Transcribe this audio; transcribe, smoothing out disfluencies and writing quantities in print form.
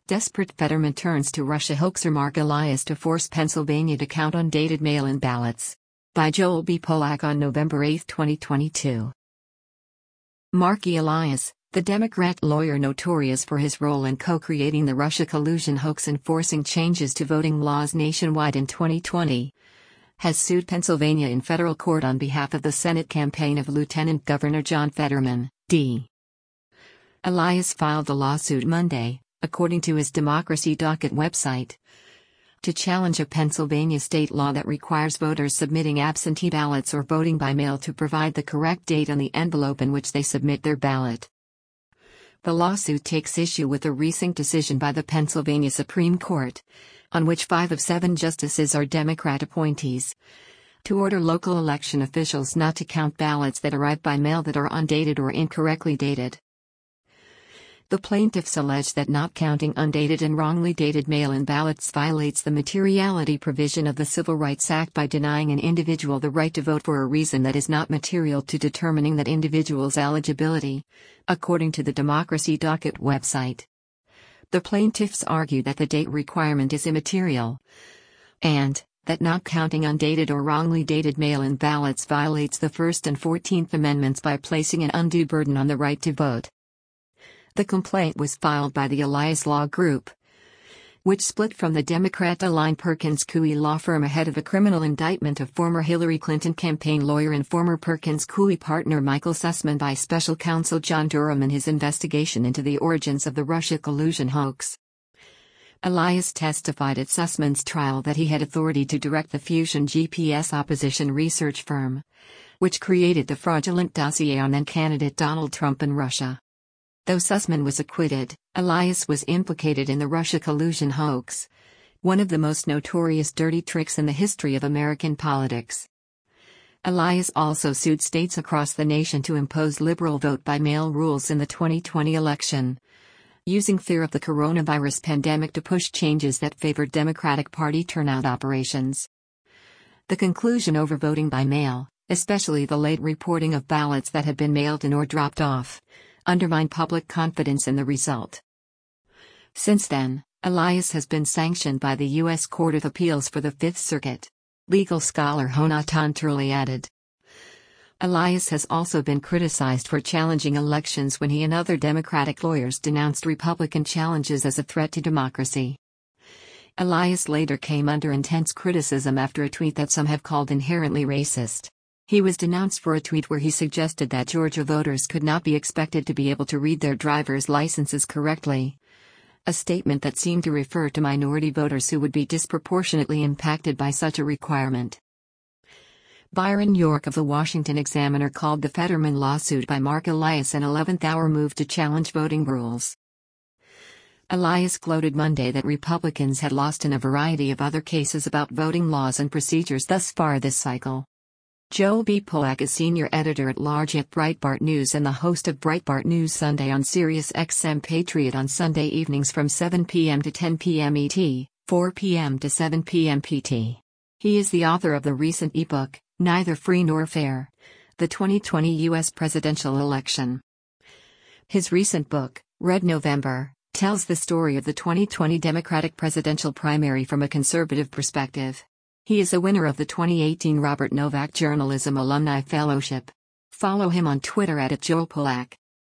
Desperate Fetterman turns to Russia hoaxer Mark Elias to force Pennsylvania to count undated mail-in ballots. By Joel B. Polak on November 8, 2022. Mark Elias, the Democrat lawyer notorious for his role in co-creating the Russia collusion hoax and forcing changes to voting laws nationwide in 2020, has sued Pennsylvania in federal court on behalf of the Senate campaign of Lieutenant Governor John Fetterman, D. Elias filed the lawsuit Monday, according to his Democracy Docket website, to challenge a Pennsylvania state law that requires voters submitting absentee ballots or voting by mail to provide the correct date on the envelope in which they submit their ballot. The lawsuit takes issue with a recent decision by the Pennsylvania Supreme Court, on which 5 of 7 justices are Democrat appointees, to order local election officials not to count ballots that arrive by mail that are undated or incorrectly dated. The plaintiffs allege that not counting undated and wrongly dated mail-in ballots violates the materiality provision of the Civil Rights Act by denying an individual the right to vote for a reason that is not material to determining that individual's eligibility, according to the Democracy Docket website. The plaintiffs argue that the date requirement is immaterial, and that not counting undated or wrongly dated mail-in ballots violates the First and 14th Amendments by placing an undue burden on the right to vote. The complaint was filed by the Elias Law Group, which split from the Democrat-aligned Perkins Coie law firm ahead of a criminal indictment of former Hillary Clinton campaign lawyer and former Perkins Coie partner Michael Sussman by special counsel John Durham in his investigation into the origins of the Russia collusion hoax. Elias testified at Sussman's trial that he had authority to direct the Fusion GPS opposition research firm, which created the fraudulent dossier on then-candidate Donald Trump and Russia. Though Sussman was acquitted, Elias was implicated in the Russia collusion hoax, one of the most notorious dirty tricks in the history of American politics. Elias also sued states across the nation to impose liberal vote-by-mail rules in the 2020 election, using fear of the coronavirus pandemic to push changes that favored Democratic Party turnout operations. The conclusion over voting by mail, especially the late reporting of ballots that had been mailed in or dropped off, undermined public confidence in the result. Since then, Elias has been sanctioned by the U.S. Court of Appeals for the Fifth Circuit. Legal scholar Jonathan Turley added. Elias has also been criticized for challenging elections when he and other Democratic lawyers denounced Republican challenges as a threat to democracy. Elias later came under intense criticism after a tweet that some have called inherently racist. He was denounced for a tweet where he suggested that Georgia voters could not be expected to be able to read their driver's licenses correctly, a statement that seemed to refer to minority voters who would be disproportionately impacted by such a requirement. Byron York of the Washington Examiner called the Fetterman lawsuit by Mark Elias an 11th-hour move to challenge voting rules. Elias gloated Monday that Republicans had lost in a variety of other cases about voting laws and procedures thus far this cycle. Joel B. Polak is senior editor-at-large at Breitbart News and the host of Breitbart News Sunday on Sirius XM Patriot on Sunday evenings from 7 p.m. to 10 p.m. ET, 4 p.m. to 7 p.m. PT. He is the author of the recent ebook, Neither Free Nor Fair: The 2020 U.S. Presidential Election. His recent book, Red November, tells the story of the 2020 Democratic presidential primary from a conservative perspective. He is a winner of the 2018 Robert Novak Journalism Alumni Fellowship. Follow him on Twitter @JoelPolak.